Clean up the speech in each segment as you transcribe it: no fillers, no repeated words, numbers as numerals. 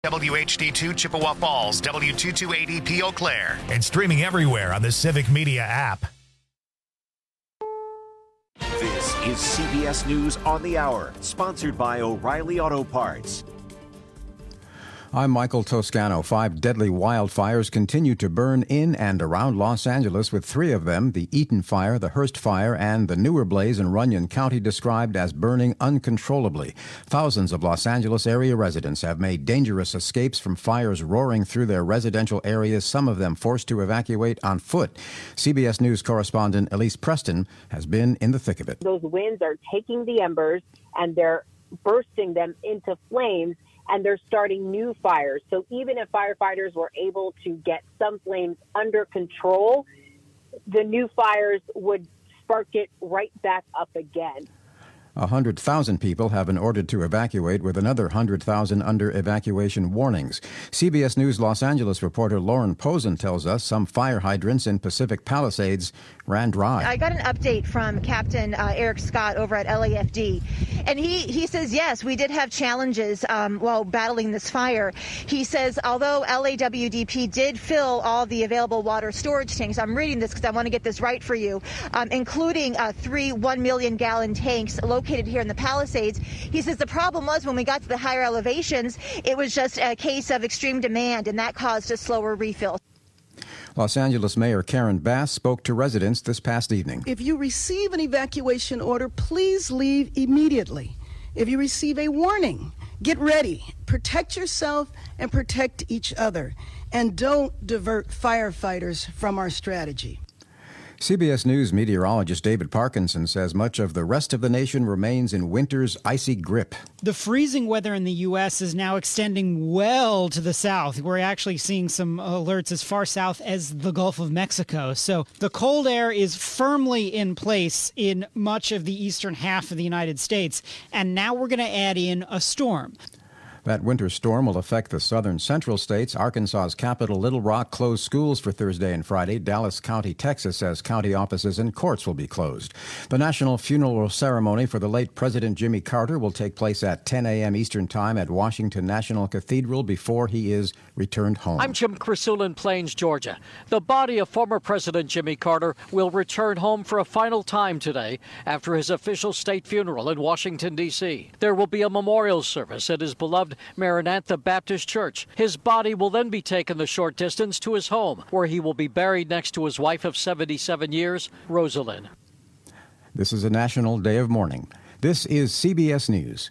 WHD2 Chippewa Falls, W2280P Eau Claire, and streaming everywhere on the Civic Media app. This is CBS News on the Hour, sponsored by O'Reilly Auto Parts. I'm Michael Toscano. 5 deadly wildfires continue to burn in and around Los Angeles, with 3 of them, the Eaton Fire, the Hearst Fire, and the newer blaze in Runyon County, described as burning uncontrollably. Thousands of Los Angeles area residents have made dangerous escapes from fires roaring through their residential areas, some of them forced to evacuate on foot. CBS News correspondent Elise Preston has been in the thick of it. Those winds are taking the embers and they're bursting them into flames, and they're starting new fires. So even if firefighters were able to get some flames under control, the new fires would spark it right back up again. 100,000 people have been ordered to evacuate, with another 100,000 under evacuation warnings. CBS News Los Angeles reporter Lauren Posen tells us some fire hydrants in Pacific Palisades ran dry. I got an update from Captain Eric Scott over at LAFD, and he says, yes, we did have challenges while battling this fire. He says, although LAWDP did fill all the available water storage tanks, I'm reading this because I want to get this right for you, including 3 1-million-gallon tanks located here in the Palisades. He says the problem was when we got to the higher elevations, it was just a case of extreme demand, and that caused a slower refill. Los Angeles Mayor Karen Bass spoke to residents this past evening. If you receive an evacuation order, please leave immediately. If you receive a warning, get ready. Protect yourself and protect each other. And don't divert firefighters from our strategy. CBS News meteorologist David Parkinson says much of the rest of the nation remains in winter's icy grip. The freezing weather in the U.S. is now extending well to the south. We're actually seeing some alerts as far south as the Gulf of Mexico. So the cold air is firmly in place in much of the eastern half of the United States. And now we're going to add in a storm. That winter storm will affect the southern central states. Arkansas's capital, Little Rock, closed schools for Thursday and Friday. Dallas County, Texas, says county offices and courts will be closed. The national funeral ceremony for the late President Jimmy Carter will take place at 10 a.m. Eastern Time at Washington National Cathedral before he is returned home. I'm Jim Krasul in Plains, Georgia. The body of former President Jimmy Carter will return home for a final time today after his official state funeral in Washington, D.C. There will be a memorial service at his beloved Maranatha Baptist Church. His body will then be taken the short distance to his home, where he will be buried next to his wife of 77 years, Rosalind. This is a national day of mourning. This is CBS News.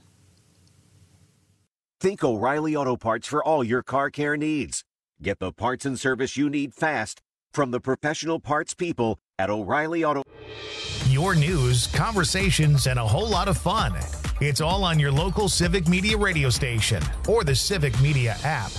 Think O'Reilly Auto Parts for all your car care needs. Get the parts and service you need fast from the professional parts people at O'Reilly Auto. Your news, conversations, and a whole lot of fun. It's all on your local Civic Media radio station or the Civic Media app.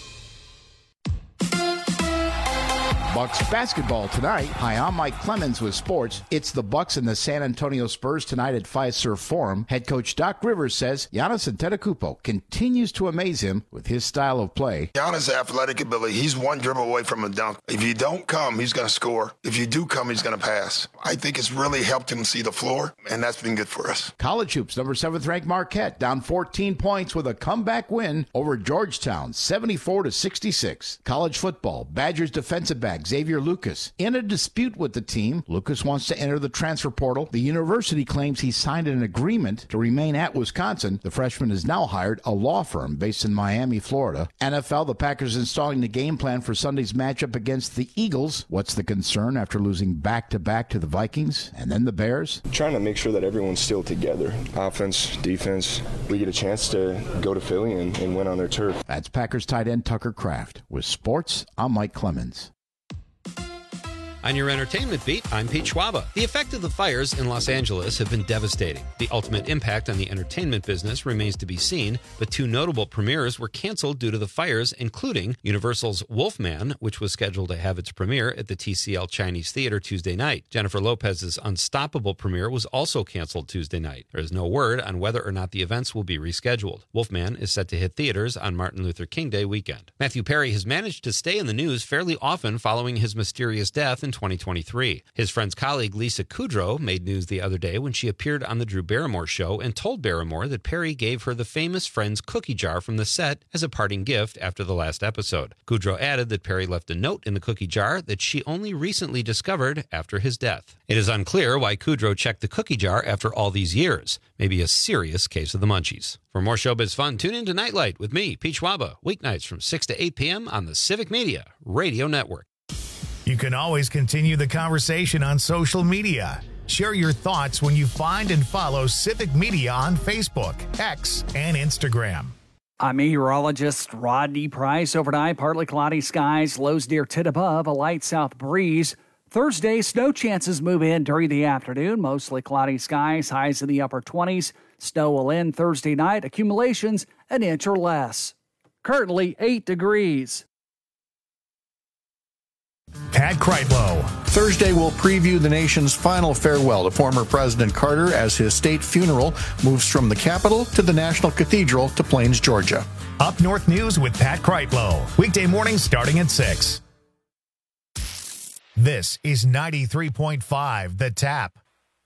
Bucks basketball tonight. Hi, I'm Mike Clemens with sports. It's the Bucks and the San Antonio Spurs tonight at Fiserv Forum. Head coach Doc Rivers says Giannis Antetokounmpo continues to amaze him with his style of play. Giannis' athletic ability, he's one dribble away from a dunk. If you don't come, he's going to score. If you do come, he's going to pass. I think it's really helped him see the floor, and that's been good for us. College hoops, number 7th ranked Marquette, down 14 points with a comeback win over Georgetown, 74-66. College football, Badgers defensive back Xavier Lucas in a dispute with the team. Lucas wants to enter the transfer portal. The university claims he signed an agreement to remain at Wisconsin. The freshman has now hired a law firm based in Miami, Florida. NFL, the Packers installing the game plan for Sunday's matchup against the Eagles. What's the concern after losing back-to-back to the Vikings and then the Bears? Trying to make sure that everyone's still together. Offense, defense. We get a chance to go to Philly and win on their turf. That's Packers tight end Tucker Kraft. With sports, I'm Mike Clemens. On your entertainment beat, I'm Pete Schwaba. The effect of the fires in Los Angeles have been devastating. The ultimate impact on the entertainment business remains to be seen, but 2 notable premieres were canceled due to the fires, including Universal's Wolfman, which was scheduled to have its premiere at the TCL Chinese Theater Tuesday night. Jennifer Lopez's Unstoppable premiere was also canceled Tuesday night. There is no word on whether or not the events will be rescheduled. Wolfman is set to hit theaters on Martin Luther King Day weekend. Matthew Perry has managed to stay in the news fairly often following his mysterious death in in 2023. His friend's colleague Lisa Kudrow made news the other day when she appeared on the Drew Barrymore show and told Barrymore that Perry gave her the famous Friends cookie jar from the set as a parting gift after the last episode. Kudrow added that Perry left a note in the cookie jar that she only recently discovered after his death. It is unclear why Kudrow checked the cookie jar after all these years. Maybe a serious case of the munchies. For more showbiz fun, tune in to Nightlight with me, Pete Schwaba, weeknights from 6 to 8 p.m. on the Civic Media Radio Network. You can always continue the conversation on social media. Share your thoughts when you find and follow Civic Media on Facebook, X, and Instagram. I'm meteorologist Rodney Price. Overnight, partly cloudy skies, lows near 10 above, a light south breeze. Thursday, snow chances move in during the afternoon. Mostly cloudy skies, highs in the upper 20s. Snow will end Thursday night, accumulations an inch or less. Currently 8 degrees. Pat Kreitlow. Thursday will preview the nation's final farewell to former President Carter as his state funeral moves from the Capitol to the National Cathedral to Plains, Georgia. Up North News with Pat Kreitlow. Weekday mornings starting at 6. This is 93.5 The Tap.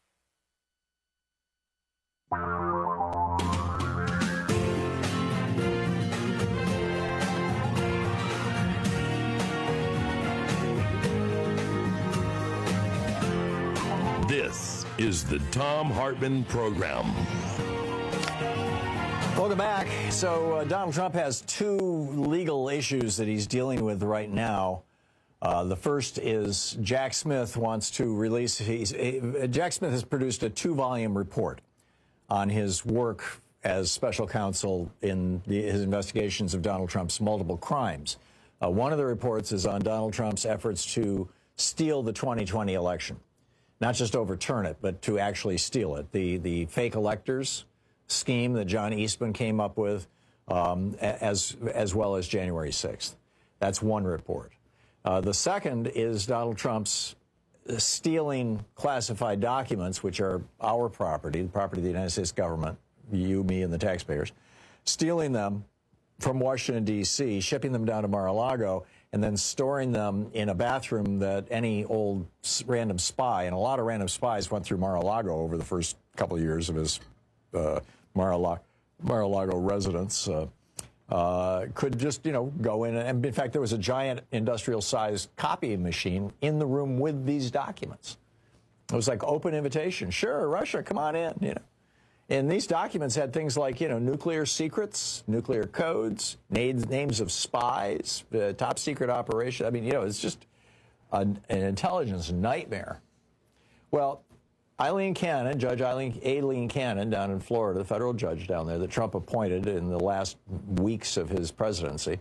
This is the Thom Hartmann Program. Welcome back. So Donald Trump has two legal issues that he's dealing with right now. The first is Jack Smith wants to release. Jack Smith has produced a 2-volume report on his work as special counsel in his investigations of Donald Trump's multiple crimes. One of the reports is on Donald Trump's efforts to steal the 2020 election. Not just overturn it, but to actually steal it. The fake electors scheme that John Eastman came up with, as well as January 6th. That's one report. The second is Donald Trump's stealing classified documents, which are our property, the property of the United States government, you, me, and the taxpayers, stealing them from Washington, D.C., shipping them down to Mar-a-Lago, and then storing them in a bathroom that any old random spy, and a lot of random spies went through Mar-a-Lago over the first couple of years of his Mar-a-Lago residence, could just, go in. And in fact, there was a giant industrial-sized copying machine in the room with these documents. It was like open invitation. Sure, Russia, come on in, And these documents had things like, nuclear secrets, nuclear codes, names of spies, top secret operation. I mean, it's just an intelligence nightmare. Well, Eileen Cannon, Judge Aileen Cannon down in Florida, the federal judge down there that Trump appointed in the last weeks of his presidency,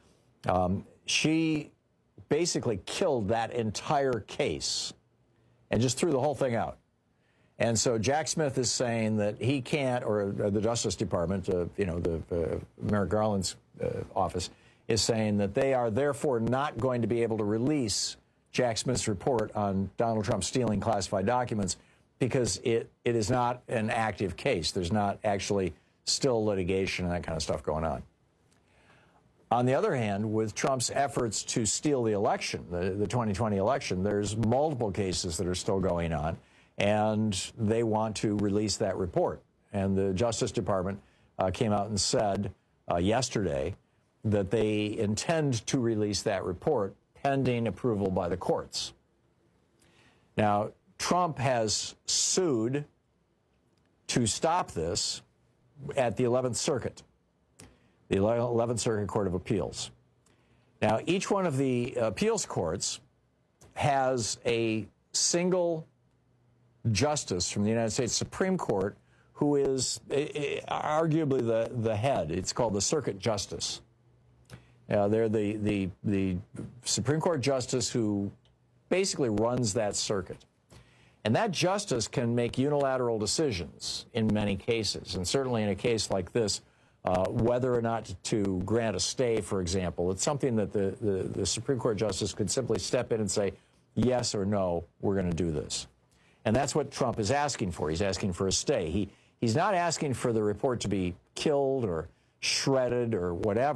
she basically killed that entire case and just threw the whole thing out. And so Jack Smith is saying that he can't, or the Justice Department, the Merrick Garland's office, is saying that they are therefore not going to be able to release Jack Smith's report on Donald Trump stealing classified documents because it is not an active case. There's not actually still litigation and that kind of stuff going on. On the other hand, with Trump's efforts to steal the election, the 2020 election, there's multiple cases that are still going on. And they want to release that report. And the Justice Department came out and said yesterday that they intend to release that report pending approval by the courts. Now, Trump has sued to stop this at the 11th Circuit, the 11th Circuit Court of Appeals. Now, each one of the appeals courts has a single justice from the United States Supreme Court who is arguably the head. It's called the circuit justice. They're the Supreme Court justice who basically runs that circuit. And that justice can make unilateral decisions in many cases. And certainly in a case like this, whether or not to grant a stay, for example, it's something that the Supreme Court justice could simply step in and say, yes or no, we're going to do this. And that's what Trump is asking for. He's asking for a stay. He's not asking for the report to be killed or shredded or whatever.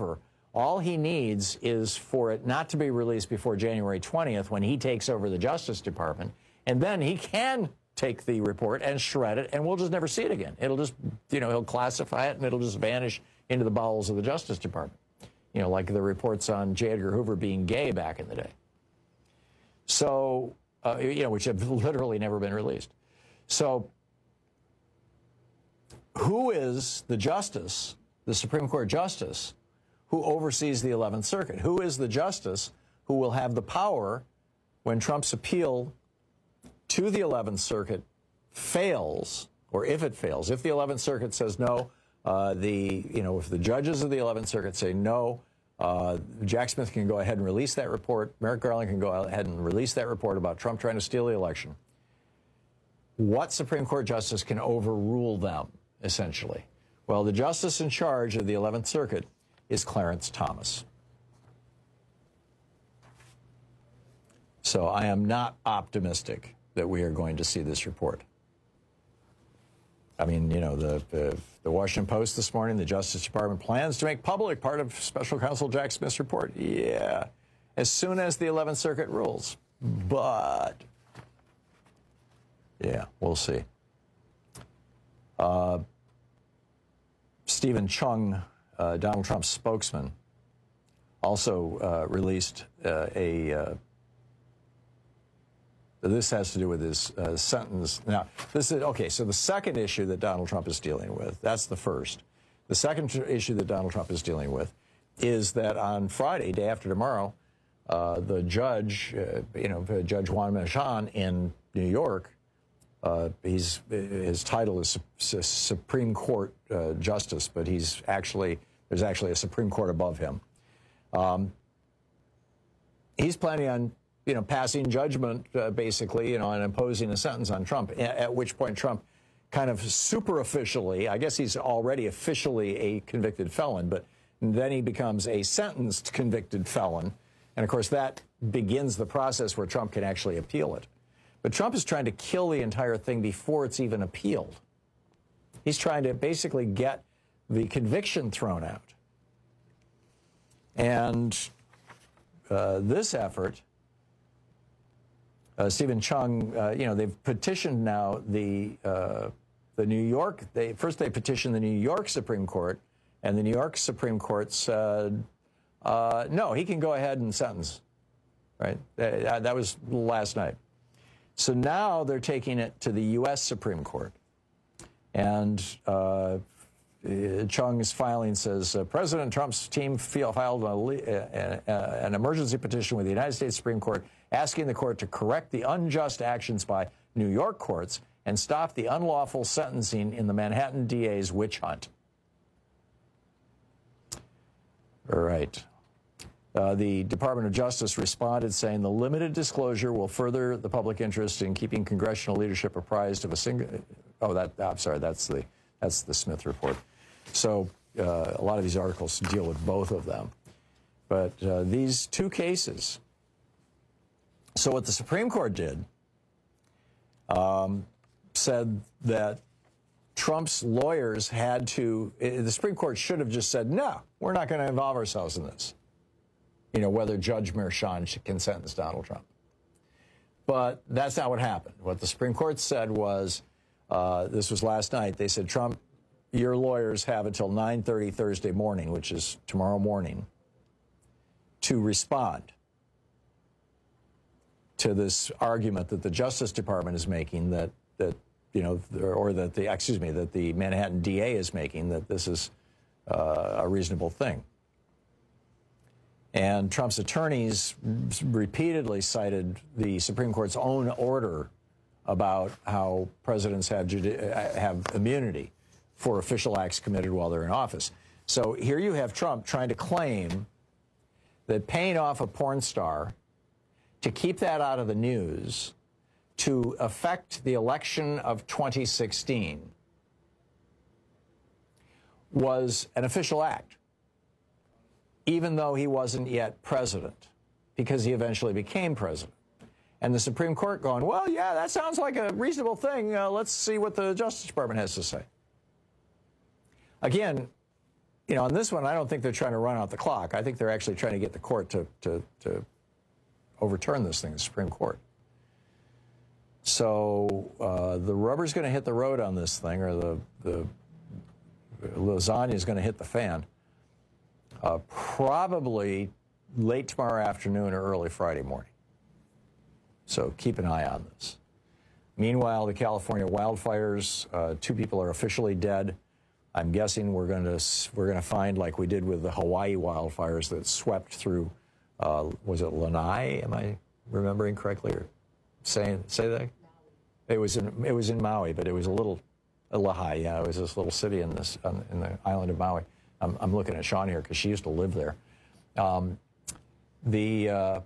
All he needs is for it not to be released before January 20th when he takes over the Justice Department, and then he can take the report and shred it, and we'll just never see it again. It'll just, he'll classify it, and it'll just vanish into the bowels of the Justice Department. Like the reports on J. Edgar Hoover being gay back in the day. So, which have literally never been released. So, who is the justice, the Supreme Court justice, who oversees the 11th Circuit? Who is the justice who will have the power when Trump's appeal to the 11th Circuit fails, or if it fails, if the 11th Circuit says no, if the judges of the 11th Circuit say no, Jack Smith can go ahead and release that report. Merrick Garland can go ahead and release that report about Trump trying to steal the election. What Supreme Court justice can overrule them, essentially? Well, the justice in charge of the 11th Circuit is Clarence Thomas. So I am not optimistic that we are going to see this report. I mean, the Washington Post this morning, the Justice Department plans to make public part of Special Counsel Jack Smith's report. Yeah, as soon as the 11th Circuit rules. But, yeah, we'll see. Stephen Chung, Donald Trump's spokesman, also released this has to do with his sentence. Now, this is, okay, so the second issue that Donald Trump is dealing with, that's the first. The second issue that Donald Trump is dealing with is that on Friday, day after tomorrow, the judge, Judge Juan Merchan in New York, his title is Supreme Court Justice, but there's actually a Supreme Court above him. He's planning on passing judgment, basically, and imposing a sentence on Trump, at which point Trump kind of super officially, I guess he's already officially a convicted felon, but then he becomes a sentenced convicted felon. And, of course, that begins the process where Trump can actually appeal it. But Trump is trying to kill the entire thing before it's even appealed. He's trying to basically get the conviction thrown out. And this effort... Stephen Chung, they've petitioned now the New York. They petitioned the New York Supreme Court, and the New York Supreme Court said, no, he can go ahead and sentence. Right? That was last night. So now they're taking it to the U.S. Supreme Court, and Chung's filing says President Trump's team filed an emergency petition with the United States Supreme Court, asking the court to correct the unjust actions by New York courts and stop the unlawful sentencing in the Manhattan DA's witch hunt. All right. The Department of Justice responded saying the limited disclosure will further the public interest in keeping congressional leadership apprised of a single... I'm sorry, that's the Smith report. So a lot of these articles deal with both of them. But these two cases... So what the Supreme Court did said that Trump's lawyers had to... The Supreme Court should have just said, no, we're not going to involve ourselves in this. Whether Judge Merchan can sentence Donald Trump. But that's not what happened. What the Supreme Court said was, this was last night, they said, Trump, your lawyers have until 9:30 Thursday morning, which is tomorrow morning, to respond to this argument that the Justice Department is making that the Manhattan DA is making, that this is a reasonable thing. And Trump's attorneys repeatedly cited the Supreme Court's own order about how presidents have immunity for official acts committed while they're in office. So here you have Trump trying to claim that paying off a porn star to keep that out of the news to affect the election of 2016 was an official act, even though he wasn't yet president, because he eventually became president. And the Supreme Court going, well, yeah, that sounds like a reasonable thing. Let's see what the Justice Department has to say. Again, on this one, I don't think they're trying to run out the clock. I think they're actually trying to get the court to overturn this thing, the Supreme Court. So the rubber's going to hit the road on this thing, or the lasagna is going to hit the fan. Probably late tomorrow afternoon or early Friday morning. So keep an eye on this. Meanwhile, the California wildfires, 2 people are officially dead. I'm guessing we're going to find, like we did with the Hawaii wildfires that swept through. Was it Lanai? Am I remembering correctly, or say that? It was in Maui, but it was Lahaina. Yeah, it was this little city in the island of Maui. I'm looking at Sean here because she used to live there. That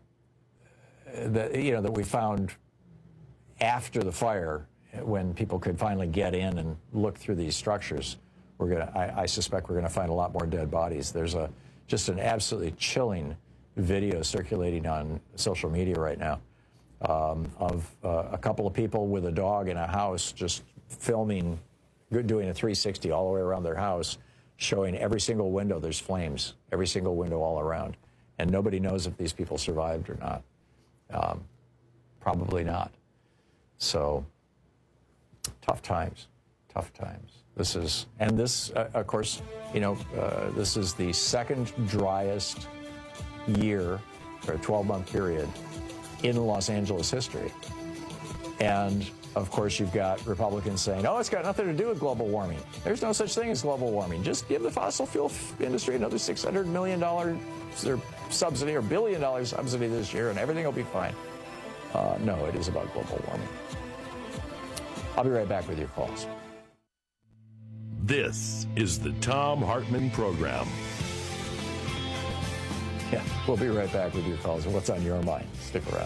we found after the fire, when people could finally get in and look through these structures, I suspect we're going to find a lot more dead bodies. There's just an absolutely chilling video circulating on social media right now of a couple of people with a dog in a house just filming, doing a 360 all the way around their house, showing every single window there's flames, every single window all around. And nobody knows if these people survived or not. Probably not. So, tough times. This is, of course, this is the second driest year, or 12-month period, in Los Angeles history. And, of course, you've got Republicans saying, it's got nothing to do with global warming. There's no such thing as global warming. Just give the fossil fuel industry another $600 million subsidy, or $1 billion subsidy this year, and everything will be fine. No, it is about global warming. I'll be right back with your calls. This is the Thom Hartmann Program. Yeah, we'll be right back with your calls and what's on your mind. Stick around.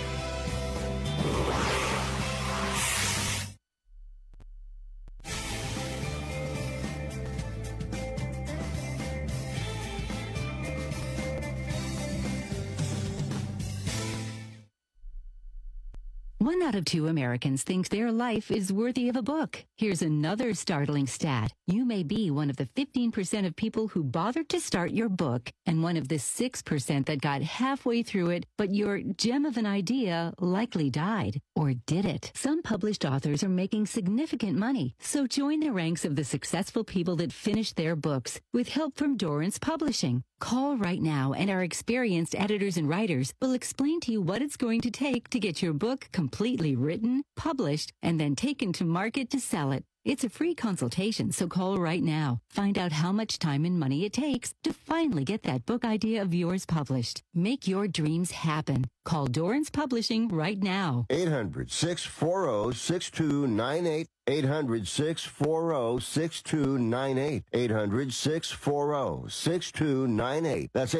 One out of 2 Americans think their life is worthy of a book. Here's another startling stat. You may be one of the 15% of people who bothered to start your book, and one of the 6% that got halfway through it, but your gem of an idea likely died. Or did it? Some published authors are making significant money, so join the ranks of the successful people that finished their books with help from Dorrance Publishing. Call right now, and our experienced editors and writers will explain to you what it's going to take to get your book completely written, published, and then taken to market to sell it. It's a free consultation, so call right now. Find out how much time and money it takes to finally get that book idea of yours published. Make your dreams happen. Call Dorrance Publishing right now. 800-640-6298. 800-640-6298. 800-640-6298. That's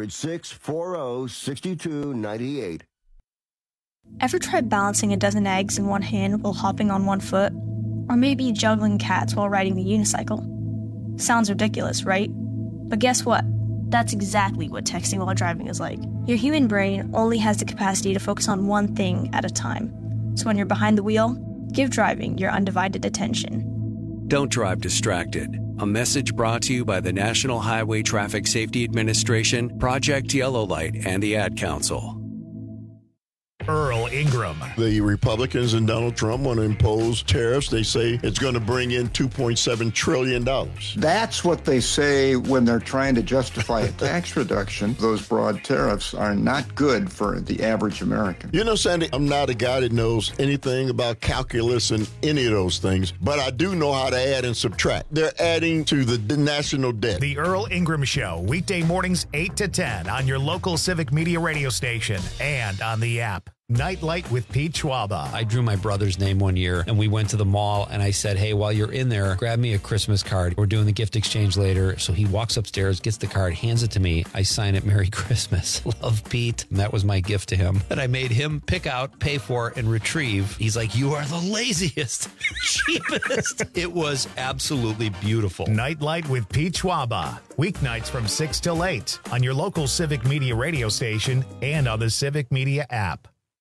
800-640-6298. Ever tried balancing a dozen eggs in one hand while hopping on one foot? Or maybe juggling cats while riding a unicycle? Sounds ridiculous, right? But guess what? That's exactly what texting while driving is like. Your human brain only has the capacity to focus on one thing at a time. So when you're behind the wheel, give driving your undivided attention. Don't drive distracted. A message brought to you by the National Highway Traffic Safety Administration, Project Yellow Light, and the Ad Council. Earl Ingram. The Republicans and Donald Trump want to impose tariffs. They say it's going to bring in $2.7 trillion. That's what they say when they're trying to justify a tax reduction. Those broad tariffs are not good for the average American. You know, Sandy, I'm not a guy that knows anything about calculus and any of those things, but I do know how to add and subtract. They're adding to the national debt. The Earl Ingram Show, weekday mornings 8 to 10 on your local Civic Media radio station and on the app. Nightlight with Pete Schwaba. I drew my brother's name one year, and we went to the mall, and I said, hey, while you're in there, grab me a Christmas card. We're doing the gift exchange later. So he walks upstairs, gets the card, hands it to me. I sign it, Merry Christmas. Love, Pete. And that was my gift to him that I made him pick out, pay for, and retrieve. He's like, you are the laziest, cheapest. It was absolutely beautiful. Nightlight with Pete Schwaba. Weeknights from 6 till 8 on your local Civic Media radio station and on the Civic Media app.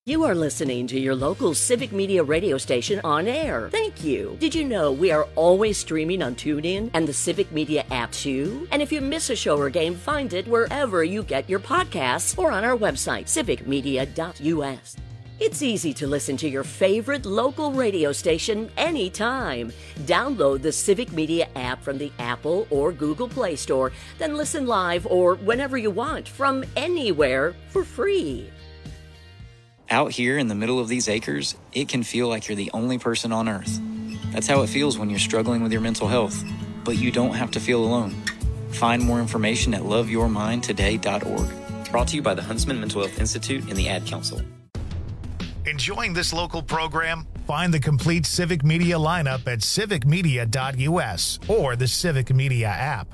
You are listening to your local Civic Media radio station on air. Thank you. Did you know we are always streaming on TuneIn and the Civic Media app too? And if you miss a show or game, find it wherever you get your podcasts or on our website, civicmedia.us. It's easy to listen to your favorite local radio station anytime. Download the Civic Media app from the Apple or Google Play Store, then listen live or whenever you want from anywhere for free. Out here in the middle of these acres, it can feel like you're the only person on earth. That's how it feels when you're struggling with your mental health. But you don't have to feel alone. Find more information at loveyourmindtoday.org. Brought to you by the Huntsman Mental Health Institute and the Ad Council. Enjoying this local program? Find the complete Civic Media lineup at civicmedia.us or the Civic Media app.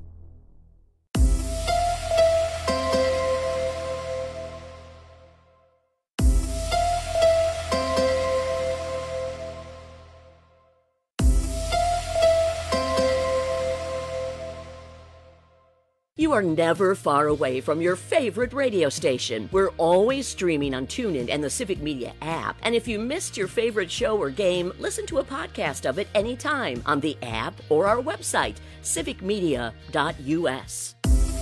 You are never far away from your favorite radio station. We're always streaming on TuneIn and the Civic Media app. And if you missed your favorite show or game, listen to a podcast of it anytime on the app or our website, civicmedia.us.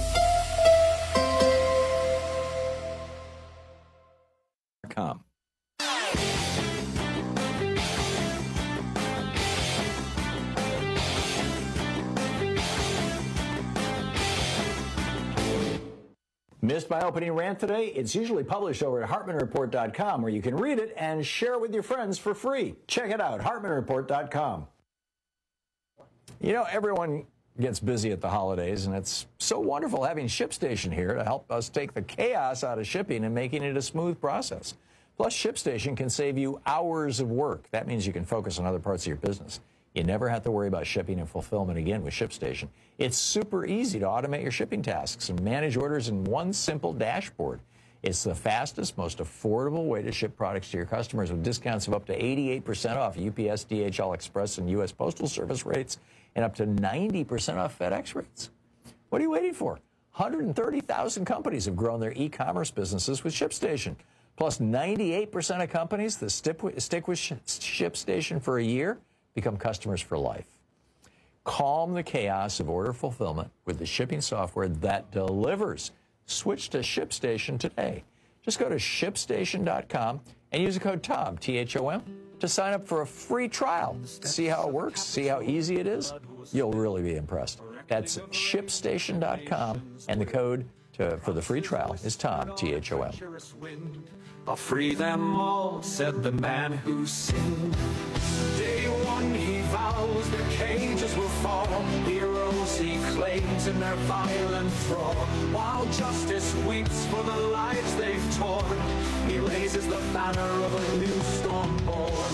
Missed my opening rant today? It's usually published over at HartmanReport.com, where you can read it and share it with your friends for free. Check it out, HartmanReport.com. You know, everyone gets busy at the holidays, and it's so wonderful having ShipStation here to help us take the chaos out of shipping and making it a smooth process. Plus, ShipStation can save you hours of work. That means you can focus on other parts of your business. You never have to worry about shipping and fulfillment again with ShipStation. It's super easy to automate your shipping tasks and manage orders in one simple dashboard. It's the fastest, most affordable way to ship products to your customers with discounts of up to 88% off UPS, DHL Express, and U.S. Postal Service rates, and up to 90% off FedEx rates. What are you waiting for? 130,000 companies have grown their e-commerce businesses with ShipStation. Plus, 98% of companies that stick with ShipStation for a year become customers for life. Calm the chaos of order fulfillment with the shipping software that delivers. Switch to ShipStation today. Just go to ShipStation.com and use the code TOM, T-H-O-M, to sign up for a free trial. See how it works, see how easy it is. You'll really be impressed. That's ShipStation.com, and the code for the free trial is TOM, T-H-O-M. I'll free them all, said the man who sinned. Day one he vows their cages will fall. Heroes he claims in their violent thrall. While justice weeps for the lives they've torn, he raises the banner of a new storm born.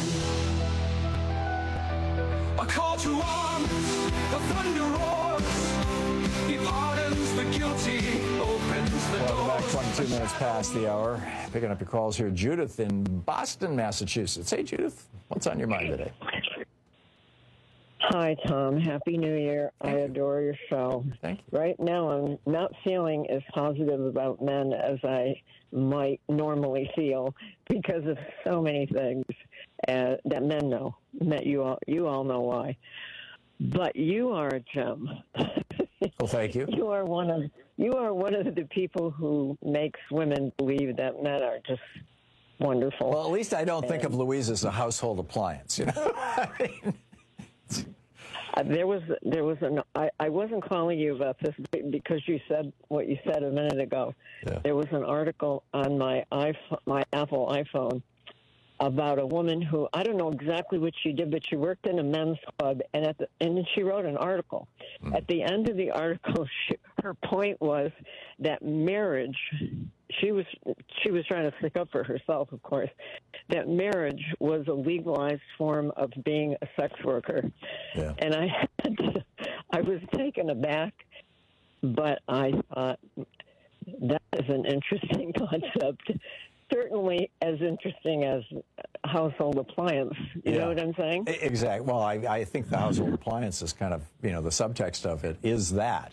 A call to arms, the thunder roars. He pardons the guilty, opens the doors. Back 22 minutes past the hour. Picking up your calls here. Judith in Boston, Massachusetts. Hey, Judith, what's on your mind today? Hi, Tom. Happy New Year. I adore your show. Thank you. Right now, I'm not feeling as positive about men as I might normally feel because of so many things that men know. That you all know why. But you are a gem. Well, thank you. You are one of the people who makes women believe that men are just wonderful. Well, at least I don't think of Louise as a household appliance, you know? I wasn't calling you about this because you said what you said a minute ago. Yeah. There was an article on my Apple iPhone about a woman who, I don't know exactly what she did, but she worked in a men's club, and then she wrote an article. At the end of the article, her point was that marriage, she was trying to stick up for herself, of course, that marriage was a legalized form of being a sex worker. Yeah. And I was taken aback, but I thought that is an interesting concept. Certainly as interesting as household appliance. You know what I'm saying? Exactly. Well, I think the household appliance is kind of, the subtext of it is that.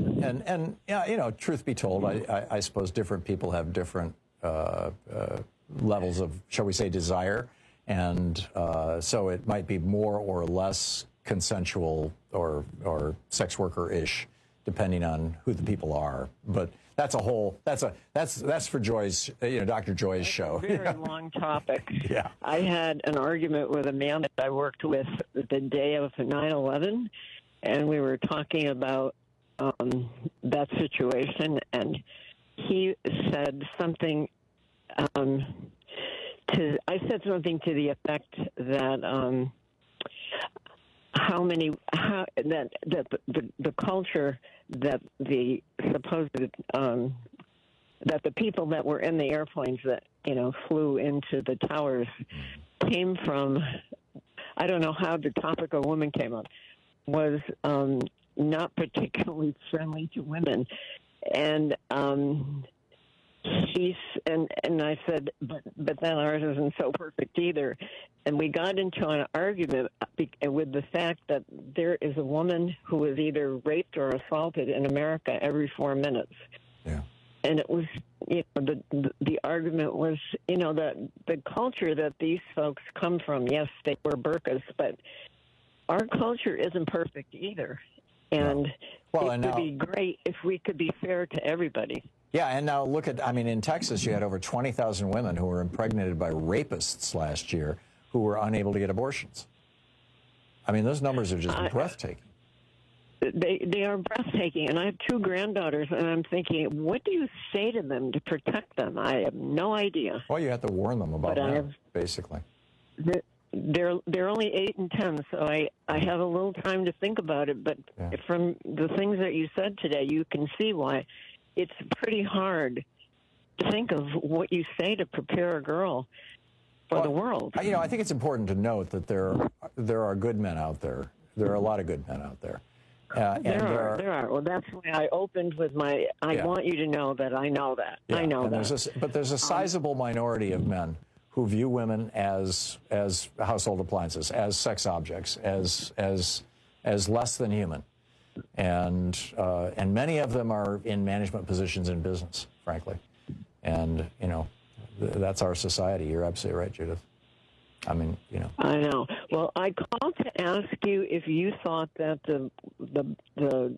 And truth be told, I suppose different people have different levels of, shall we say, desire. And so it might be more or less consensual or sex worker-ish, depending on who the people are. But that's a whole, that's for Joy's, Dr. Joy's show. It's a very long topic. Yeah. I had an argument with a man that I worked with the day of 9/11, and we were talking about that situation, and he said something I said something to the effect that the culture that the supposed that the people that were in the airplanes that flew into the towers came from, I don't know how the topic of women came up, was not particularly friendly to women, and and I said, but then ours isn't so perfect either. And we got into an argument with the fact that there is a woman who is either raped or assaulted in America every 4 minutes. Yeah. And it was, the argument was, that the culture that these folks come from, yes, they wear burqas, but our culture isn't perfect either. And it would be great if we could be fair to everybody. Yeah, and now look at, in Texas, you had over 20,000 women who were impregnated by rapists last year who were unable to get abortions. Those numbers are just breathtaking. They are breathtaking, and I have 2 granddaughters, and I'm thinking, what do you say to them to protect them? I have no idea. Well, you have to warn them about that, basically. They're only 8 and 10, so I have a little time to think about it, but from the things that you said today, you can see why it's pretty hard to think of what you say to prepare a girl for the world. I think it's important to note that there are good men out there. There are a lot of good men out there. There are. Well, that's why I opened with my, I want you to know that I know that. Yeah. I know that. But there's a sizable minority of men who view women as household appliances, as sex objects, as less than human. And many of them are in management positions in business, frankly. And, that's our society. You're absolutely right, Judith. I know. Well, I called to ask you if you thought that the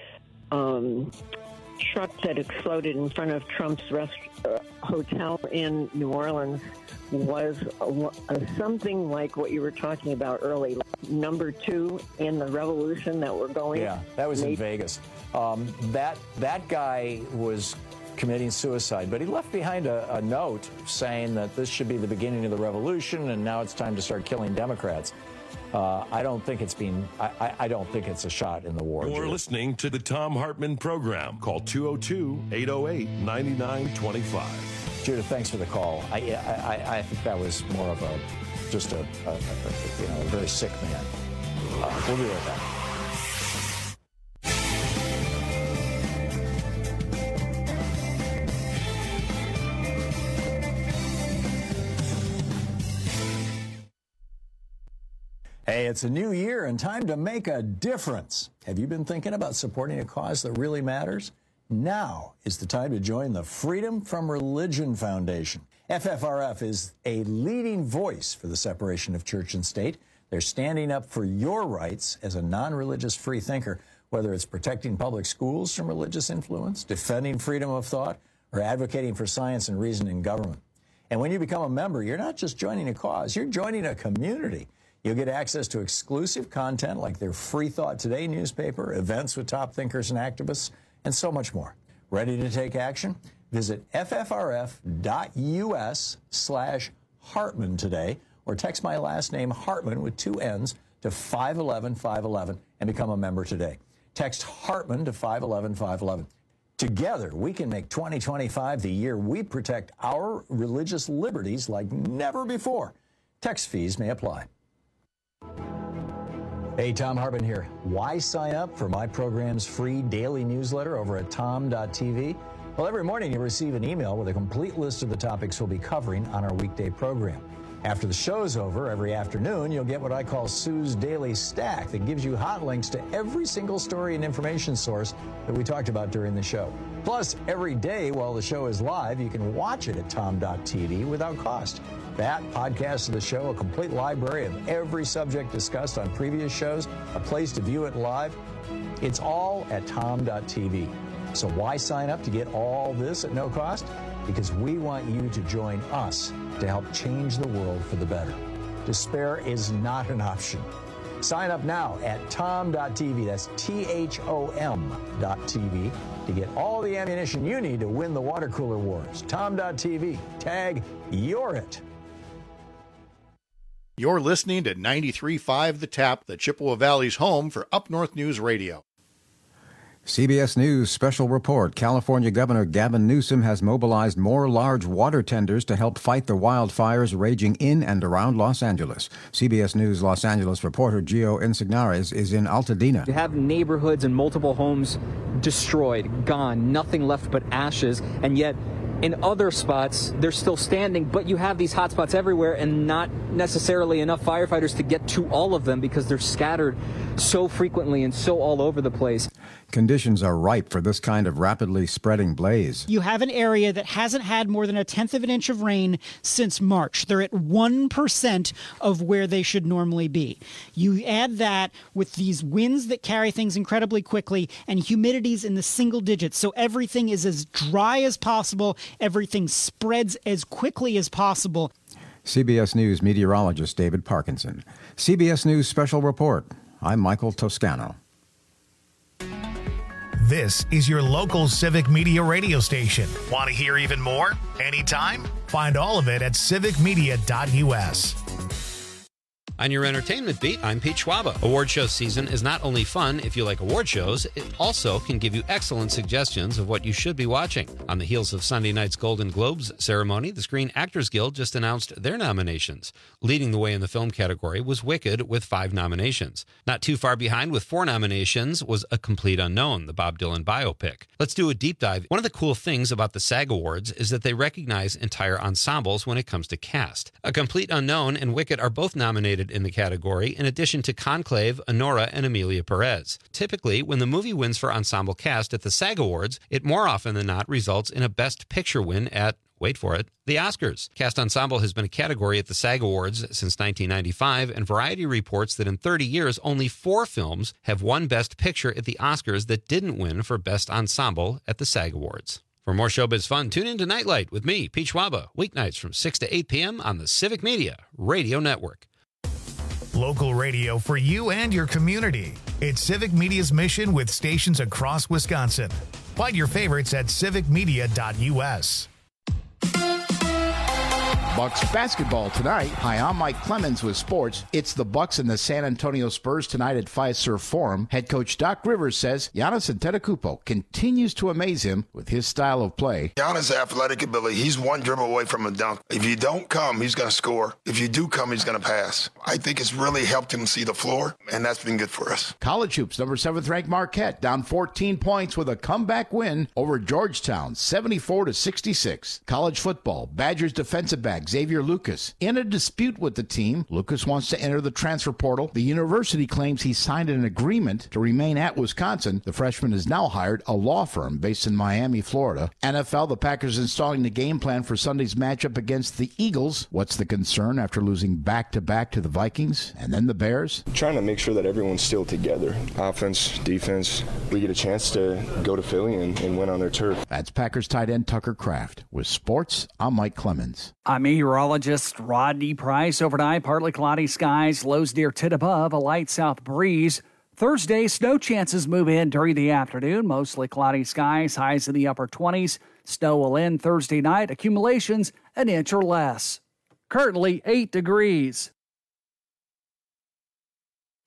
truck that exploded in front of Trump's hotel in New Orleans was something like what you were talking about early, like number 2 in the revolution that we're going. Yeah, that was in Vegas. That guy was committing suicide, but he left behind a note saying that this should be the beginning of the revolution, and now it's time to start killing Democrats. I don't think it's I don't think it's a shot in the war. You're listening to the Thom Hartmann program. Call 202-808-9925. Judith, thanks for the call. I think that was more of a very sick man. We'll be right back. Hey, it's a new year and time to make a difference. Have you been thinking about supporting a cause that really matters? Now is the time to join the Freedom from Religion Foundation. FFRF is a leading voice for the separation of church and state. They're standing up for your rights as a non-religious free thinker, whether it's protecting public schools from religious influence, defending freedom of thought, or advocating for science and reason in government. And when you become a member, you're not just joining a cause, you're joining a community. You'll get access to exclusive content like their Free Thought Today newspaper, events with top thinkers and activists, and so much more. Ready to take action? Visit ffrf.us/Hartman today, or text my last name, Hartman, with 2 N's, to 511-511 and become a member today. Text Hartman to 511-511. Together, we can make 2025 the year we protect our religious liberties like never before. Text fees may apply. Hey, Thom Hartmann here. Why sign up for my program's free daily newsletter over at tom.tv? Well, every morning you receive an email with a complete list of the topics we'll be covering on our weekday program. After the show's over, every afternoon, you'll get what I call Sue's Daily Stack that gives you hot links to every single story and information source that we talked about during the show. Plus, every day while the show is live, you can watch it at tom.tv without cost. That, podcasts of the show, a complete library of every subject discussed on previous shows, a place to view it live. It's all at tom.tv. So why sign up to get all this at no cost? Because we want you to join us to help change the world for the better. Despair is not an option. Sign up now at tom.tv. That's THOM.tv to get all the ammunition you need to win the water cooler wars. Tom.tv. Tag You're It. You're listening to 93.5 The Tap, the Chippewa Valley's home for Up North News Radio. CBS News special report. California Governor Gavin Newsom has mobilized more large water tenders to help fight the wildfires raging in and around Los Angeles. CBS News Los Angeles reporter Gio Insignares is in Altadena. You have neighborhoods and multiple homes destroyed, gone, nothing left but ashes, and yet in other spots, they're still standing, but you have these hot spots everywhere and not necessarily enough firefighters to get to all of them because they're scattered so frequently and so all over the place. Conditions are ripe for this kind of rapidly spreading blaze. You have an area that hasn't had more than 1/10 of an inch of rain since March. They're at 1% of where they should normally be. You add that with these winds that carry things incredibly quickly and humidities in the single digits. So everything is as dry as possible. Everything spreads as quickly as possible. CBS News meteorologist David Parkinson. CBS News special report. I'm Michael Toscano. This is your local Civic Media radio station. Want to hear even more? Anytime? Find all of it at civicmedia.us. On your entertainment beat, I'm Pete Schwaba. Award show season is not only fun if you like award shows, it also can give you excellent suggestions of what you should be watching. On the heels of Sunday night's Golden Globes ceremony, the Screen Actors Guild just announced their nominations. Leading the way in the film category was Wicked with 5 nominations. Not too far behind with 4 nominations was A Complete Unknown, the Bob Dylan biopic. Let's do a deep dive. One of the cool things about the SAG Awards is that they recognize entire ensembles when it comes to cast. A Complete Unknown and Wicked are both nominated in the category, in addition to Conclave, Honora, and Emilia Perez. Typically, when the movie wins for ensemble cast at the SAG Awards, it more often than not results in a Best Picture win at, wait for it, the Oscars. Cast Ensemble has been a category at the SAG Awards since 1995, and Variety reports that in 30 years, only 4 films have won Best Picture at the Oscars that didn't win for Best Ensemble at the SAG Awards. For more showbiz fun, tune in to Nightlight with me, Pete Schwaba, weeknights from 6 to 8 p.m. on the Civic Media Radio Network. Local radio for you and your community. It's Civic Media's mission with stations across Wisconsin. Find your favorites at civicmedia.us. Bucks basketball tonight. Hi, I'm Mike Clemens with sports. It's the Bucks and the San Antonio Spurs tonight at Fiserv Forum. Head coach Doc Rivers says Giannis Antetokounmpo continues to amaze him with his style of play. Giannis' athletic ability, he's one dribble away from a dunk. If you don't come, he's going to score. If you do come, he's going to pass. I think it's really helped him see the floor, and that's been good for us. College hoops, number 7th ranked Marquette, down 14 points with a comeback win over Georgetown, 74-66. College football, Badgers defensive back Xavier Lucas in a dispute with the team. Lucas wants to enter the transfer portal. The university claims he signed an agreement to remain at Wisconsin. The freshman has now hired a law firm based in Miami, Florida. NFL, the Packers installing the game plan for Sunday's matchup against the Eagles. What's the concern after losing back-to-back to the Vikings and then the Bears? Trying to make sure that everyone's still together. Offense, defense. We get a chance to go to Philly and win on their turf. That's Packers tight end Tucker Kraft. With sports, I'm Mike Clemens. I'm meteorologist Rodney Price. Overnight, partly cloudy skies, lows near 10 above, a light south breeze. Thursday, snow chances move in during the afternoon. Mostly cloudy skies, highs in the upper 20s. Snow will end Thursday night. Accumulations an inch or less. Currently 8 degrees.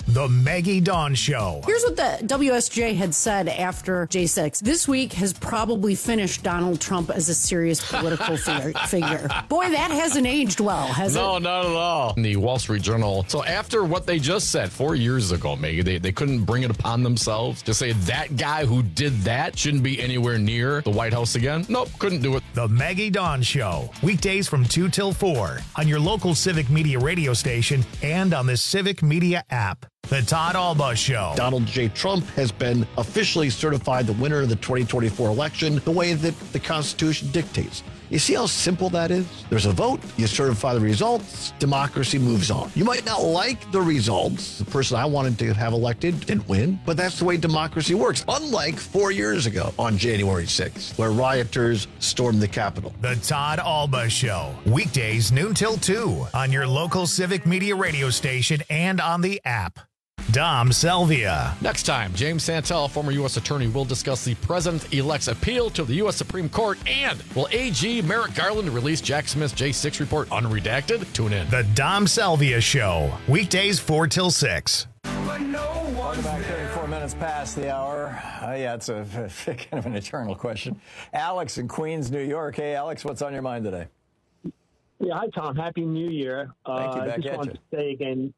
The Maggie Dawn Show. Here's what the WSJ had said after J6. This week has probably finished Donald Trump as a serious political figure. Boy, that hasn't aged well, has it? No, not at all. In the Wall Street Journal. So after what they just said 4 years ago, Maggie, they couldn't bring it upon themselves to say that guy who did that shouldn't be anywhere near the White House again. Nope, couldn't do it. The Maggie Dawn Show. Weekdays from 2 till 4 on your local Civic Media radio station and on the Civic Media app. The Todd Alba Show. Donald J. Trump has been officially certified the winner of the 2024 election the way that the Constitution dictates. You see how simple that is? There's a vote, you certify the results, democracy moves on. You might not like the results. The person I wanted to have elected didn't win, but that's the way democracy works. Unlike 4 years ago on January 6th, where rioters stormed the Capitol. The Todd Alba Show. Weekdays noon till 2 on your local Civic Media radio station and on the app. Dom Selvia. Next time, James Santel, former U.S. Attorney, will discuss the President-elect's appeal to the U.S. Supreme Court. And will AG Merrick Garland release Jack Smith's J6 report unredacted? Tune in. The Dom Selvia Show. Weekdays 4 till 6. Welcome back, 34 minutes past the hour. Yeah, it's a kind of an eternal question. Alex in Queens, New York. Hey, Alex, what's on your mind today? Yeah, hi, Tom. Happy New Year. Thank you. Back I just wanted to say again,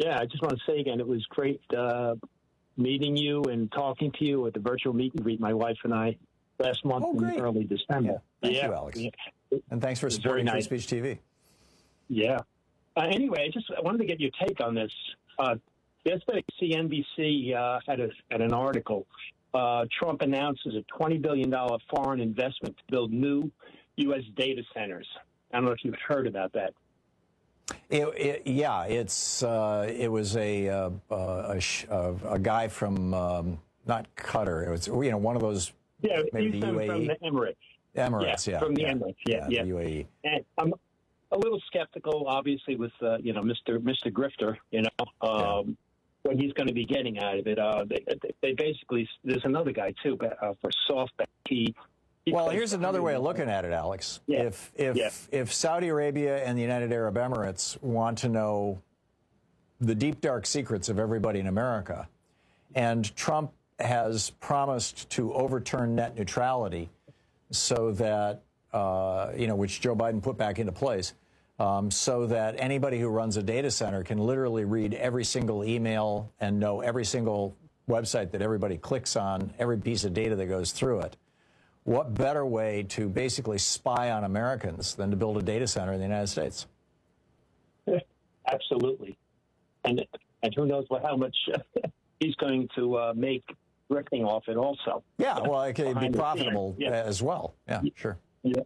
it was great meeting you and talking to you at the virtual meet and greet, my wife and I, last month in early December. Thank you, Alex. Yeah. And thanks for supporting Free Speech TV. Yeah. Anyway, I wanted to get your take on this. Yesterday, CNBC had an article. Trump announces a $20 billion foreign investment to build new U.S. data centers. I don't know if you've heard about that. It was a guy from not Qatar. It was one of those. Yeah, maybe the UAE. From the Emirates. Emirates, yeah. From the Emirates, yeah. The UAE. And I'm a little skeptical, obviously, with Mr. Grifter. What he's going to be getting out of it. They basically. There's another guy too, for SoftBank. Well, here's another way of looking at it, Alex. Yeah. If Saudi Arabia and the United Arab Emirates want to know the deep, dark secrets of everybody in America, and Trump has promised to overturn net neutrality so that, which Joe Biden put back into place, so that anybody who runs a data center can literally read every single email and know every single website that everybody clicks on, every piece of data that goes through it. What better way to basically spy on Americans than to build a data center in the United States? Absolutely. And who knows how much he's going to make drifting off it also. Yeah, well, it could be profitable as well. Yeah, sure. Yeah.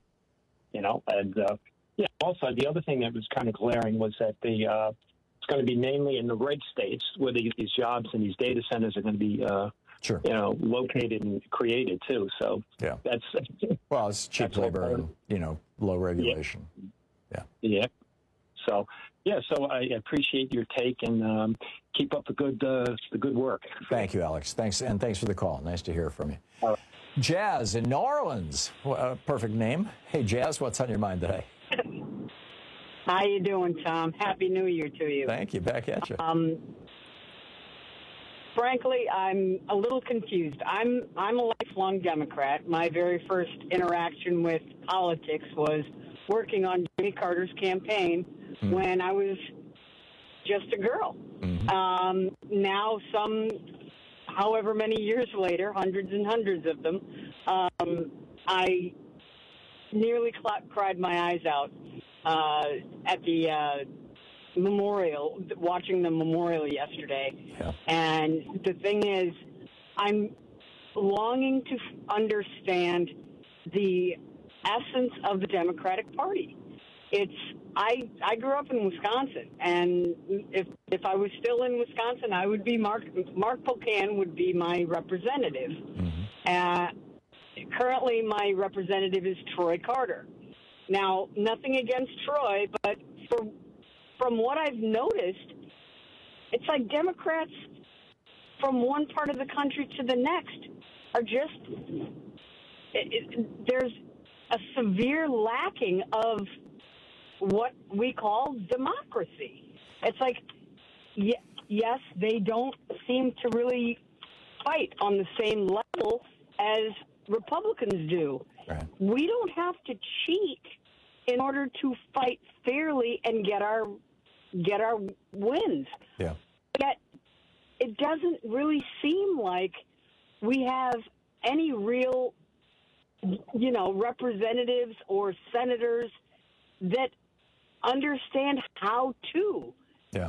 Also, the other thing that was kind of glaring was that it's going to be mainly in the red states where these jobs and these data centers are going to be sure. Located and created too. So yeah, that's well, it's cheap labor and low regulation. Yeah. So I appreciate your take and keep up the good work. Thank you, Alex. Thanks for the call. Nice to hear from you. All right. Jazz in New Orleans. Perfect name. Hey, Jazz, what's on your mind today? How you doing, Tom? Happy New Year to you. Thank you. Back at you. Frankly, I'm a little confused. I'm a lifelong Democrat. My very first interaction with politics was working on Jimmy Carter's campaign when I was just a girl. Now, however many years later, hundreds and hundreds of them, I nearly cried my eyes out at the memorial, watching the memorial yesterday. Yeah. And the thing is, I'm longing to understand the essence of the Democratic Party. I grew up in Wisconsin, and if I was still in Wisconsin, I would be Mark Pocan would be my representative. Currently, my representative is Troy Carter. Now, nothing against Troy, but from what I've noticed, it's like Democrats from one part of the country to the next are just there's a severe lacking of what we call democracy. It's like, yeah, yes, they don't seem to really fight on the same level as Republicans do. Right. We don't have to cheat in order to fight fairly and get our wins. Yeah. Yet it doesn't really seem like we have any real, representatives or senators that understand how to. Yeah.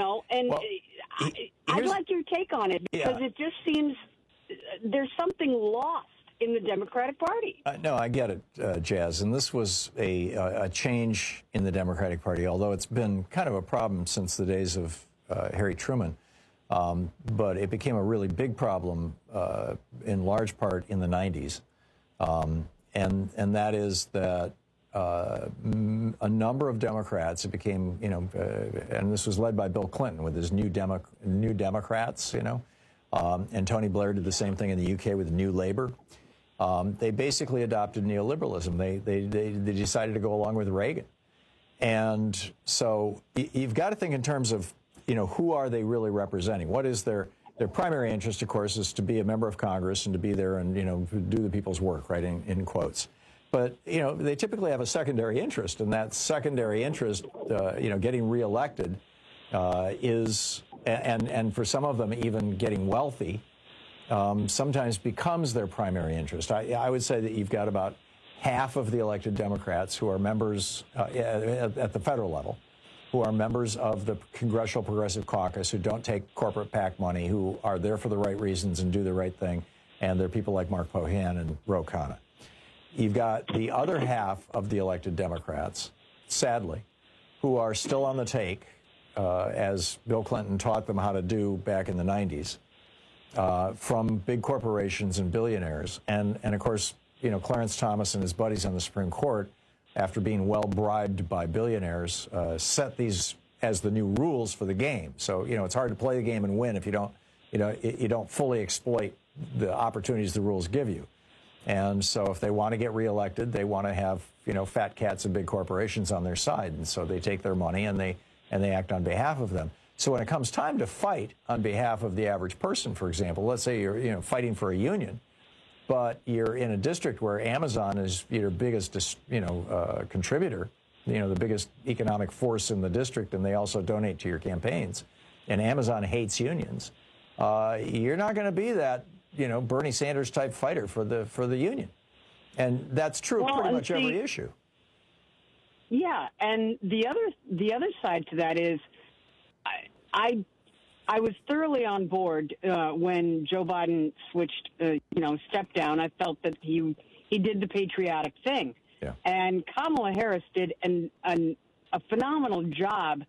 I'd like your take on it, because it just seems there's something lost in the Democratic Party. No, I get it, Jazz. And this was a change in the Democratic Party, although it's been kind of a problem since the days of Harry Truman. But it became a really big problem in large part in the 90s. And that is that a number of Democrats, it became, and this was led by Bill Clinton with his New Democrats, and Tony Blair did the same thing in the UK with New Labour. They basically adopted neoliberalism. They decided to go along with Reagan. And so you've got to think in terms of, who are they really representing? What is their primary interest, of course, is to be a member of Congress and to be there and, do the people's work, right, in quotes. But, they typically have a secondary interest, and that secondary interest, getting reelected is, and for some of them even getting wealthy, sometimes becomes their primary interest. I would say that you've got about half of the elected Democrats who are members at the federal level, who are members of the Congressional Progressive Caucus, who don't take corporate PAC money, who are there for the right reasons and do the right thing, and they're people like Mark Pohan and Ro Khanna. You've got the other half of the elected Democrats, sadly, who are still on the take, as Bill Clinton taught them how to do back in the 90s, from big corporations and billionaires. And of course, Clarence Thomas and his buddies on the Supreme Court, after being well bribed by billionaires, set these as the new rules for the game. So, it's hard to play the game and win if you don't fully exploit the opportunities the rules give you. And so if they want to get reelected, they want to have, fat cats and big corporations on their side. And so they take their money and they act on behalf of them. So when it comes time to fight on behalf of the average person, for example, let's say you're, fighting for a union, but you're in a district where Amazon is your biggest, contributor, the biggest economic force in the district, and they also donate to your campaigns, and Amazon hates unions, you're not going to be that, Bernie Sanders type fighter for the union. And that's true of pretty much every issue. Yeah, and the other side to that is I was thoroughly on board when Joe Biden switched, stepped down. I felt that he did the patriotic thing. Yeah. And Kamala Harris did a phenomenal job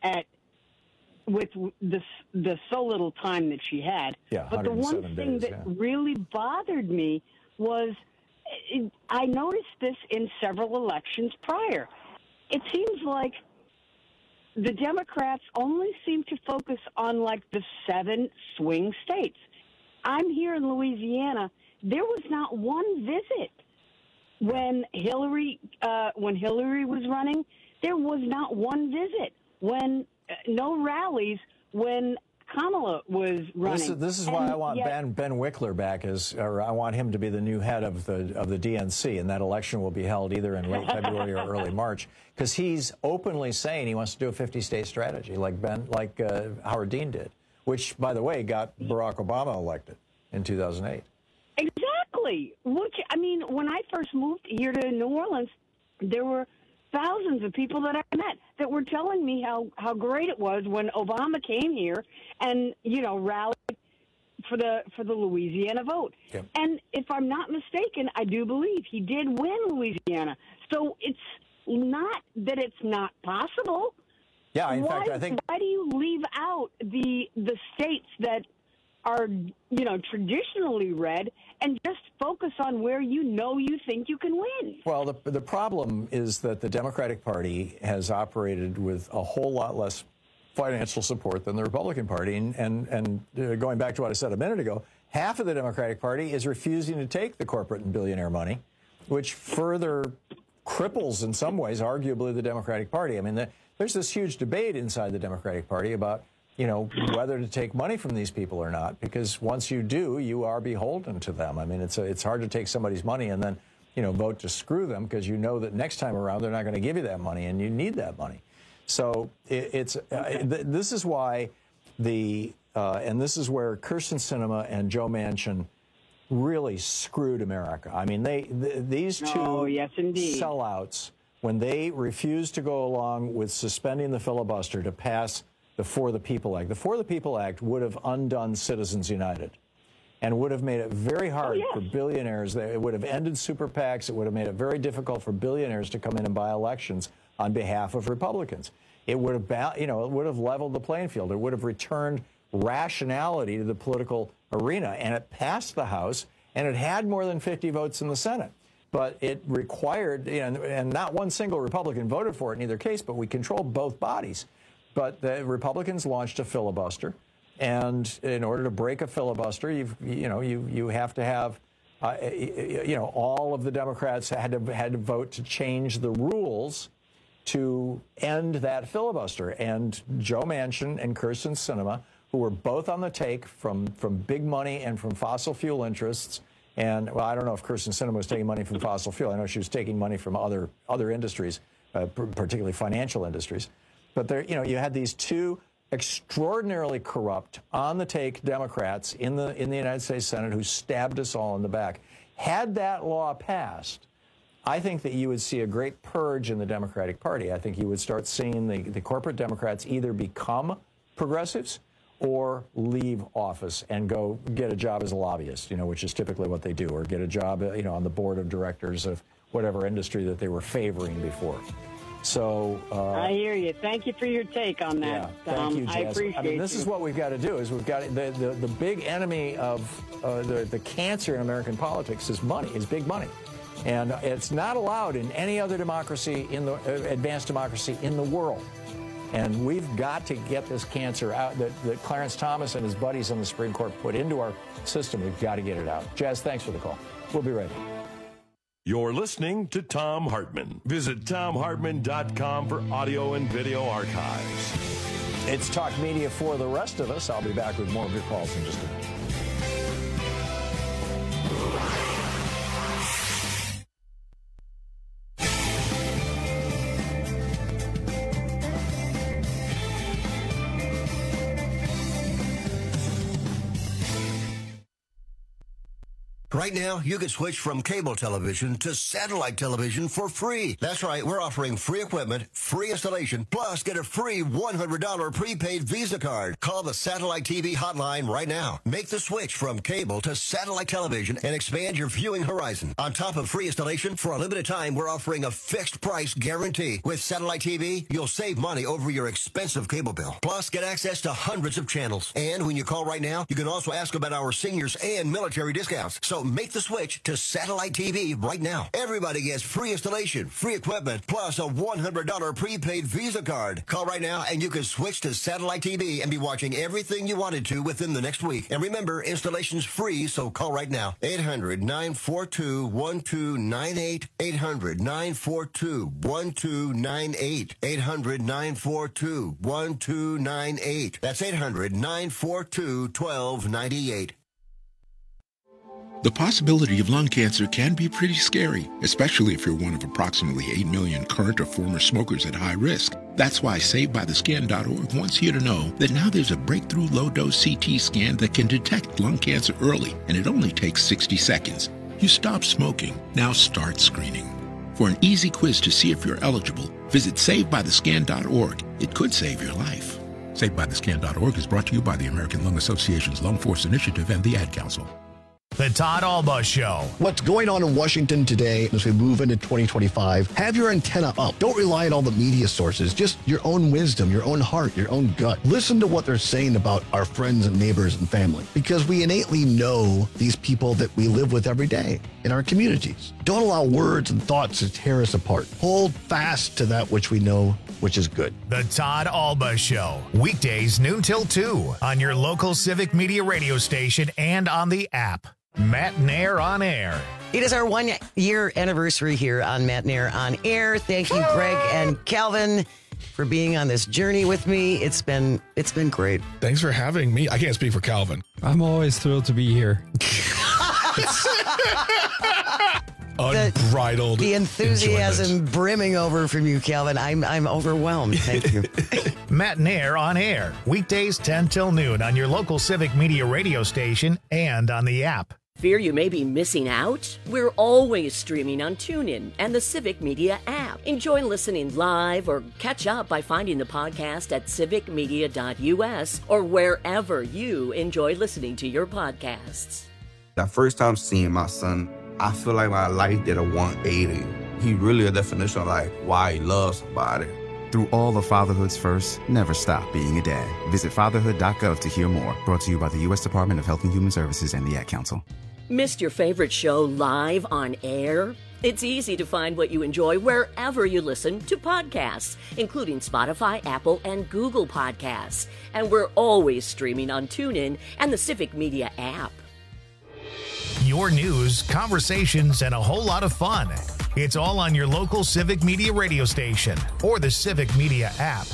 with the so little time that she had. Yeah, but the one thing that really bothered me was I noticed this in several elections prior. It seems like the Democrats only seem to focus on like the 7 swing states. I'm here in Louisiana. There was not one visit when Hillary was running. There was not one visit when no rallies when Kamala was running. This is why I want Ben Wickler back, or I want him to be the new head of the DNC, and that election will be held either in late February or early March, because he's openly saying he wants to do a 50-state strategy like Howard Dean did, which, by the way, got Barack Obama elected in 2008. Exactly. When I first moved here to New Orleans, there were thousands of people that I met that were telling me how great it was when Obama came here and, rallied for the Louisiana vote. Yep. And if I'm not mistaken, I do believe he did win Louisiana. So it's not that it's not possible. Yeah, in fact, I think... Why do you leave out the states that are, traditionally red and just focus on where you think you can win? Well, the problem is that the Democratic Party has operated with a whole lot less financial support than the Republican Party. And going back to what I said a minute ago, half of the Democratic Party is refusing to take the corporate and billionaire money, which further cripples, in some ways, arguably, the Democratic Party. I mean, there's this huge debate inside the Democratic Party about whether to take money from these people or not, because once you do, you are beholden to them. I mean, it's hard to take somebody's money and then, vote to screw them, because you know that next time around they're not going to give you that money, and you need that money. So this is why and this is where Kyrsten Sinema and Joe Manchin really screwed America. I mean, these two sellouts, when they refused to go along with suspending the filibuster to pass the For the People Act. The For the People Act would have undone Citizens United and would have made it very hard for billionaires. It would have ended super PACs. It would have made it very difficult for billionaires to come in and buy elections on behalf of Republicans. It would have, it would have leveled the playing field. It would have returned rationality to the political arena, and it passed the House, and it had more than 50 votes in the Senate. But it required, and not one single Republican voted for it in either case, but we controlled both bodies. But the Republicans launched a filibuster, and in order to break a filibuster, you have to have, all of the Democrats had to vote to change the rules to end that filibuster. And Joe Manchin and Kyrsten Sinema, who were both on the take from big money and from fossil fuel interests. And, well, I don't know if Kyrsten Sinema was taking money from fossil fuel. I know she was taking money from other industries, particularly financial industries. But there, you had these two extraordinarily corrupt, on-the-take Democrats in the United States Senate who stabbed us all in the back. Had that law passed, I think that you would see a great purge in the Democratic Party. I think you would start seeing the corporate Democrats either become progressives or leave office and go get a job as a lobbyist, which is typically what they do, or get a job, on the board of directors of whatever industry that they were favoring before. So I hear you. Thank you for your take on that. Yeah, thank you, Jess. I appreciate this is what we've got to do. Is we've got the big enemy of the cancer in American politics is money, is big money. And it's not allowed in any other democracy, in the advanced democracy in the world. And we've got to get this cancer out that Clarence Thomas and his buddies on the Supreme Court put into our system. We've got to get it out. Jazz, thanks for the call. We'll be ready. You're listening to Thom Hartmann. Visit ThomHartmann.com for audio and video archives. It's Talk Media for the rest of us. I'll be back with more of your calls in just a minute. Right now, you can switch from cable television to satellite television for free. That's right, we're offering free equipment, free installation, plus get a free $100 prepaid Visa card. Call the Satellite TV hotline right now. Make the switch from cable to satellite television and expand your viewing horizon. On top of free installation, for a limited time, we're offering a fixed price guarantee. With Satellite TV, you'll save money over your expensive cable bill. Plus, get access to hundreds of channels. And when you call right now, you can also ask about our seniors and military discounts. So make the switch to Satellite TV right now. Everybody gets free installation, free equipment, plus a $100 prepaid Visa card. Call right now and you can switch to Satellite TV and be watching everything you wanted to within the next week. And remember, installation's free, so call right now. 800-942-1298. 800-942-1298. 800-942-1298. That's 800-942-1298. The possibility of lung cancer can be pretty scary, especially if you're one of approximately 8 million current or former smokers at high risk. That's why SaveByTheScan.org wants you to know that now there's a breakthrough low-dose CT scan that can detect lung cancer early, and it only takes 60 seconds. You stop smoking, now start screening. For an easy quiz to see if you're eligible, visit SaveByTheScan.org. It could save your life. SaveByTheScan.org is brought to you by the American Lung Association's Lung Force Initiative and the Ad Council. The Todd Alba Show. What's going on in Washington today as we move into 2025? Have your antenna up. Don't rely on all the media sources. Just your own wisdom, your own heart, your own gut. Listen to what they're saying about our friends and neighbors and family, because we innately know these people that we live with every day in our communities. Don't allow words and thoughts to tear us apart. Hold fast to that which we know, which is good. The Todd Alba Show. Weekdays noon till 2 on your local Civic Media radio station and on the app. Matt Nair on Air. It is our 1 year anniversary here on Matt Nair on Air. Thank you, Greg and Calvin. for being on this journey with me. It's been great. Thanks for having me. I can't speak for Calvin. I'm always thrilled to be here. Unbridled. The enthusiasm brimming over from you, Calvin. I'm overwhelmed. Thank you. Matt and Air on air. Weekdays 10 till noon on your local Civic Media radio station and on the app. Fear you may be missing out? We're always streaming on TuneIn and the Civic Media app. Enjoy listening live or catch up by finding the podcast at civicmedia.us or wherever you enjoy listening to your podcasts. The first time seeing my son, I feel like my life did a 180. He really a definition of like why he loves somebody. Through all the fatherhood's first, never stop being a dad. Visit fatherhood.gov to hear more. Brought to you by the U.S. Department of Health and Human Services and the Ad Council. Missed your favorite show live on air? It's easy to find what you enjoy wherever you listen to podcasts, including Spotify, Apple, and Google Podcasts. And we're always streaming on TuneIn and the Civic Media app. Your news, conversations, and a whole lot of fun. It's all on your local Civic Media radio station or the Civic Media app.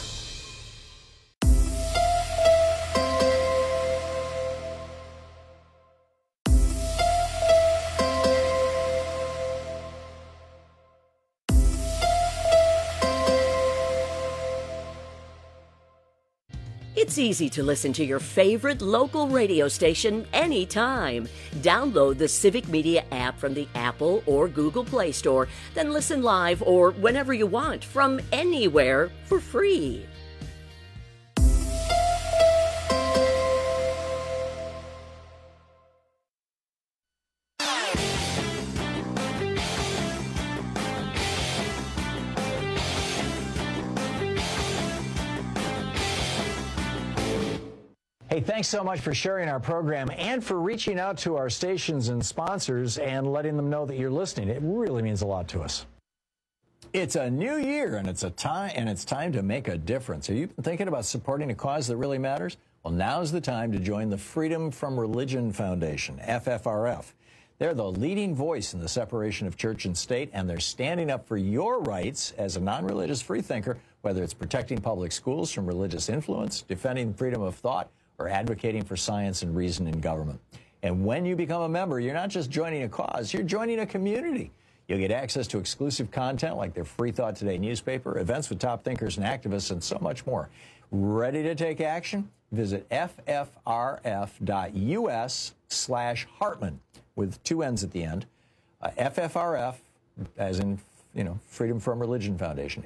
It's easy to listen to your favorite local radio station anytime. Download the Civic Media app from the Apple or Google Play Store, then listen live or whenever you want from anywhere for free. Hey, thanks so much for sharing our program and for reaching out to our stations and sponsors and letting them know that you're listening. It really means a lot to us. It's a new year, and it's time to make a difference. Are you thinking about supporting a cause that really matters? Well, now's the time to join the Freedom from Religion Foundation, FFRF. They're the leading voice in the separation of church and state, and they're standing up for your rights as a non-religious freethinker, whether it's protecting public schools from religious influence, defending freedom of thought, or advocating for science and reason in government. And when you become a member, you're not just joining a cause, you're joining a community. You'll get access to exclusive content like their Free Thought Today newspaper, events with top thinkers and activists, and so much more. Ready to take action? Visit ffrf.us/Hartman with 2 N's at the end. FFRF, as in, Freedom from Religion Foundation,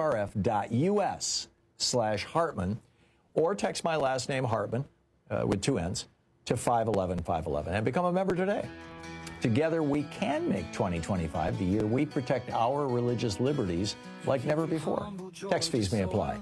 ffrf.us/Hartman, or text my last name, Hartman, with 2 N's, to 511-511 and become a member today. Together, we can make 2025 the year we protect our religious liberties like never before. Text fees may apply.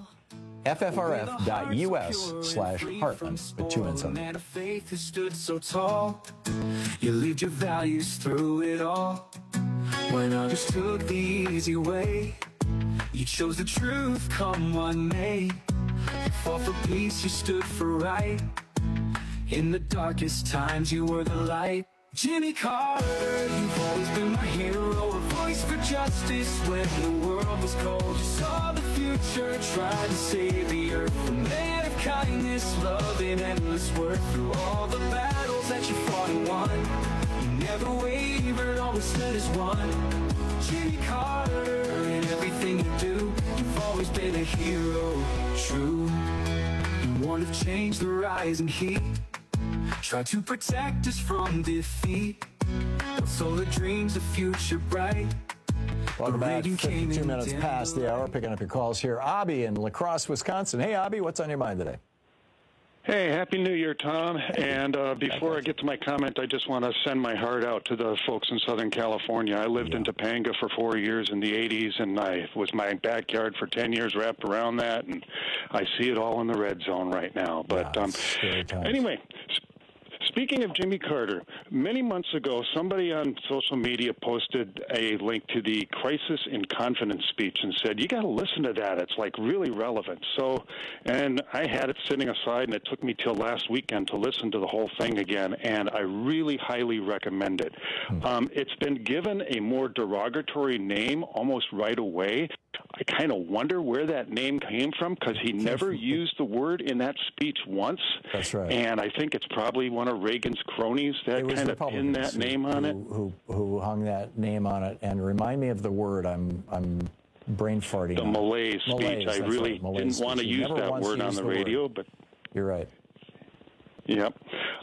ffrf.us/Hartman with 2 N's on it. Faith has stood so tall. You lived your values through it all. When others took the easy way, you chose the truth, come what may. You fought for peace, you stood for right. In the darkest times, you were the light. Jimmy Carter, you've always been my hero, a voice for justice when the world was cold. You saw the future, tried to save the earth. A man of kindness, love, and endless work. Through all the battles that you fought and won, you never wavered, always stood as one. Jimmy Carter, in everything you do, you've always been a hero, true. You want to change the rising heat, try to protect us from defeat. So the dreams of future bright. Welcome back. 52 minutes past the hour. Picking up your calls here. Abby in La Crosse, Wisconsin. Hey, Abby, what's on your mind today? Hey, Happy New Year, Tom. And before I get to my comment, I just want to send my heart out to the folks in Southern California. I lived in Topanga for 4 years in the 80s, and I was my backyard for 10 years wrapped around that, and I see it all in the red zone right now. But anyway, speaking of Jimmy Carter, many months ago, somebody on social media posted a link to the Crisis in Confidence speech and said, you got to listen to that. It's like really relevant. So, and I had it sitting aside, and it took me till last weekend to listen to the whole thing again, and I really highly recommend it. It's been given a more derogatory name almost right away. I kind of wonder where that name came from because he never used the word in that speech once. That's right. And I think it's probably one of Reagan's cronies that kind of pinned that name on it. Who hung that name on it. And remind me of the word. I'm brain farting. The malaise speech. I really didn't want to use that word on the radio, but you're right. Yep.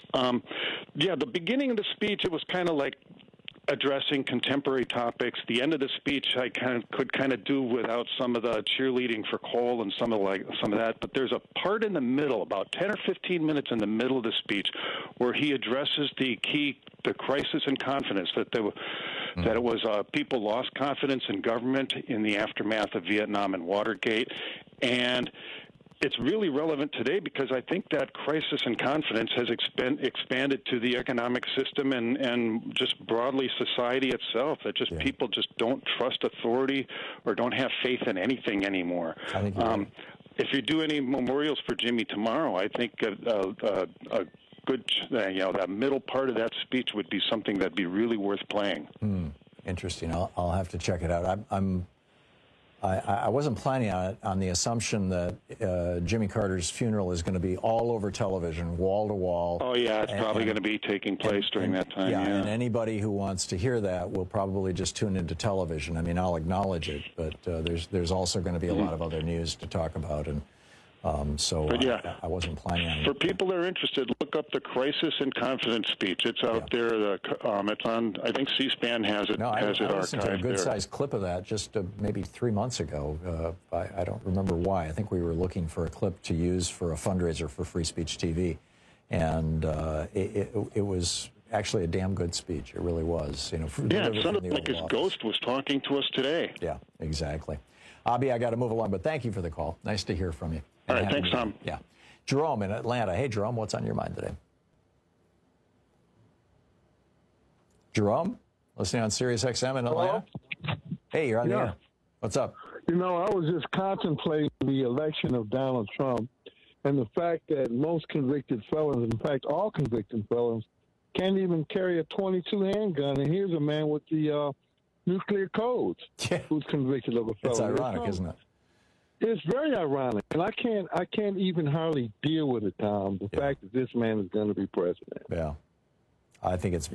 The beginning of the speech, it was kind of like addressing contemporary topics. The end of the speech, I could do without some of the cheerleading for coal and some of that. But there's a part in the middle, about 10 or 15 minutes in the middle of the speech, where he addresses the crisis in confidence that it was people lost confidence in government in the aftermath of Vietnam and Watergate, and it's really relevant today because I think that crisis in confidence has expanded to the economic system and just broadly society itself. That just people just don't trust authority or don't have faith in anything anymore. I think right. If you do any memorials for Jimmy tomorrow, I think a good, that middle part of that speech would be something that'd be really worth playing. Interesting. I'll have to check it out. I wasn't planning on it on the assumption that Jimmy Carter's funeral is going to be all over television, wall to wall. Oh, yeah, it's probably going to be taking place during that time. Yeah, and anybody who wants to hear that will probably just tune into television. I mean, I'll acknowledge it, but there's also going to be a lot of other news to talk about, and I wasn't planning on it. For people that are interested, look up the Crisis in Confidence speech. It's out there. It's on, I think C-SPAN has it. I listened to a good-sized clip of that just maybe 3 months ago. I don't remember why. I think we were looking for a clip to use for a fundraiser for Free Speech TV, and it was actually a damn good speech. It really was. It sounded like his ghost was talking to us today. Yeah, exactly. Abhi, I got to move along, but thank you for the call. Nice to hear from you. All right, thanks, Tom. Yeah. Jerome in Atlanta. Hey, Jerome, what's on your mind today? Jerome, listening on Sirius XM in Atlanta? Hello? Hey, you're on the air. What's up? I was just contemplating the election of Donald Trump and the fact that most convicted felons, in fact, all convicted felons, can't even carry a .22 handgun. And here's a man with the nuclear codes who's convicted of a felony. It's ironic, isn't it? It's very ironic, and I can't even hardly deal with it, Tom. The fact that this man is going to be president. Yeah, I think it's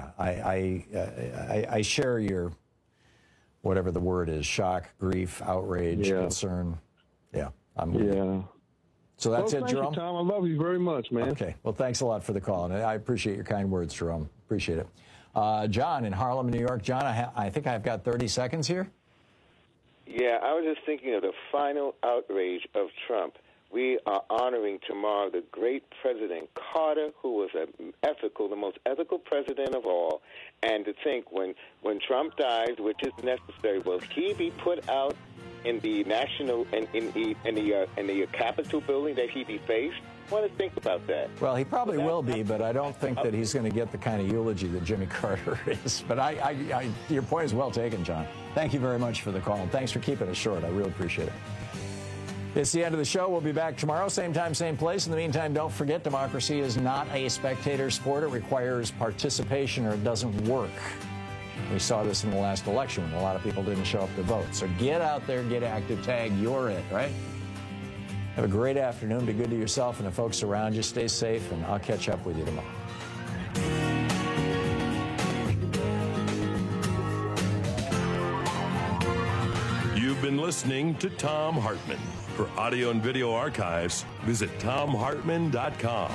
I share your whatever the word is: shock, grief, outrage, concern. Yeah, So that's it, Jerome. You, Tom. I love you very much, man. Okay, well, thanks a lot for the call, and I appreciate your kind words, Jerome. Appreciate it. John in Harlem, New York. John, I think I've got 30 seconds here. Yeah, I was just thinking of the final outrage of Trump. We are honoring tomorrow the great President Carter, who was the most ethical president of all. And to think when Trump dies, which is necessary, will he be put out in the national in the Capitol building that he be faced? I want to think about that. Well, he probably will be, but I don't think that he's going to get the kind of eulogy that Jimmy Carter is. But your point is well taken, John. Thank you very much for the call, and thanks for keeping it short. I really appreciate it. It's the end of the show. We'll be back tomorrow, same time, same place. In the meantime, don't forget, democracy is not a spectator sport. It requires participation or it doesn't work. We saw this in the last election when a lot of people didn't show up to vote. So get out there, get active, tag, you're it, right? Have a great afternoon. Be good to yourself and the folks around you. Stay safe, and I'll catch up with you tomorrow. You've been listening to Thom Hartmann. For audio and video archives, visit ThomHartmann.com.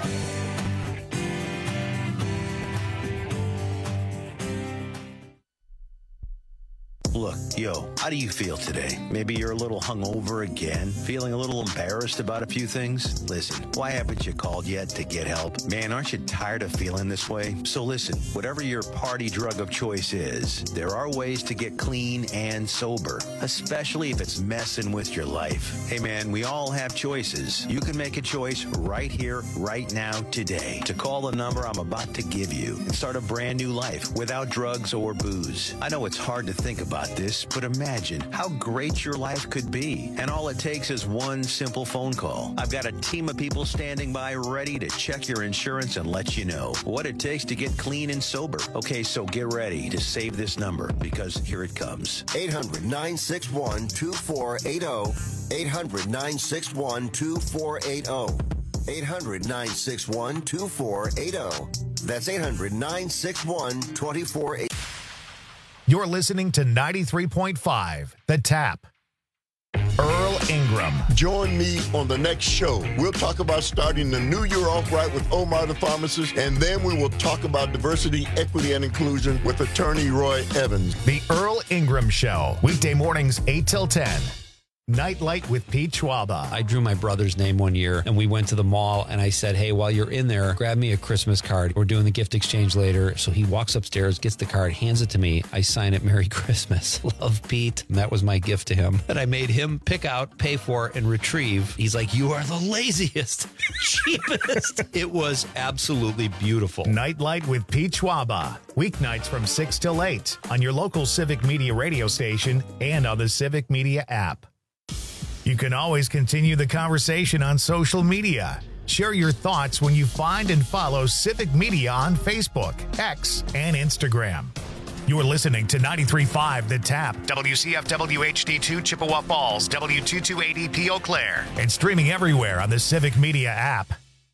Look, how do you feel today? Maybe you're a little hungover again, feeling a little embarrassed about a few things? Listen, why haven't you called yet to get help? Man, aren't you tired of feeling this way? So listen, whatever your party drug of choice is, there are ways to get clean and sober, especially if it's messing with your life. Hey man, we all have choices. You can make a choice right here, right now, today, to call the number I'm about to give you and start a brand new life without drugs or booze. I know it's hard to think about this, but imagine how great your life could be. And all it takes is one simple phone call. I've got a team of people standing by ready to check your insurance and let you know what it takes to get clean and sober. Okay, so get ready to save this number because here it comes. 800-961-2480. 800-961-2480. 800-961-2480. That's 800-961-2480. You're listening to 93.5, The Tap. Earl Ingram. Join me on the next show. We'll talk about starting the new year off right with Omar the Pharmacist, and then we will talk about diversity, equity, and inclusion with attorney Roy Evans. The Earl Ingram Show, weekday mornings 8 till 10. Nightlight with Pete Schwaba. I drew my brother's name one year, and we went to the mall, and I said, hey, while you're in there, grab me a Christmas card. We're doing the gift exchange later. So he walks upstairs, gets the card, hands it to me. I sign it, Merry Christmas. Love, Pete. And that was my gift to him that I made him pick out, pay for, and retrieve. He's like, you are the laziest, cheapest. It was absolutely beautiful. Nightlight with Pete Schwaba. Weeknights from 6 till 8 on your local Civic Media radio station and on the Civic Media app. You can always continue the conversation on social media. Share your thoughts when you find and follow Civic Media on Facebook, X, and Instagram. You're listening to 93.5 The Tap, WCFW HD2 Chippewa Falls, W228EP Eau Claire, and streaming everywhere on the Civic Media app.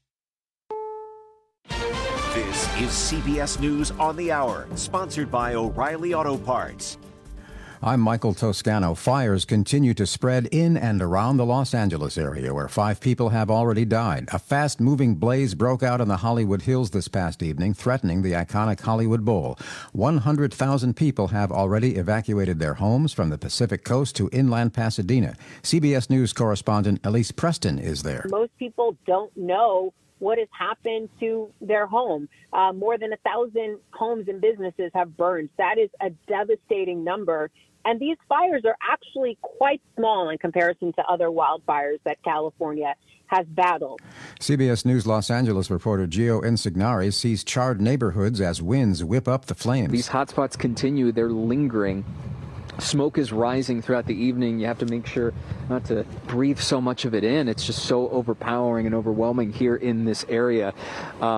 This is CBS News on the Hour, sponsored by O'Reilly Auto Parts. I'm Michael Toscano. Fires continue to spread in and around the Los Angeles area, where 5 people have already died. A fast-moving blaze broke out in the Hollywood Hills this past evening, threatening the iconic Hollywood Bowl. 100,000 people have already evacuated their homes from the Pacific Coast to inland Pasadena. CBS News correspondent Elise Preston is there. Most people don't know what has happened to their home. More than 1,000 homes and businesses have burned. That is a devastating number. And these fires are actually quite small in comparison to other wildfires that California has battled. CBS News Los Angeles reporter Gio Insignari sees charred neighborhoods as winds whip up the flames. These hotspots continue. They're lingering. Smoke is rising throughout the evening. You have to make sure not to breathe so much of it in. It's just so overpowering and overwhelming here in this area.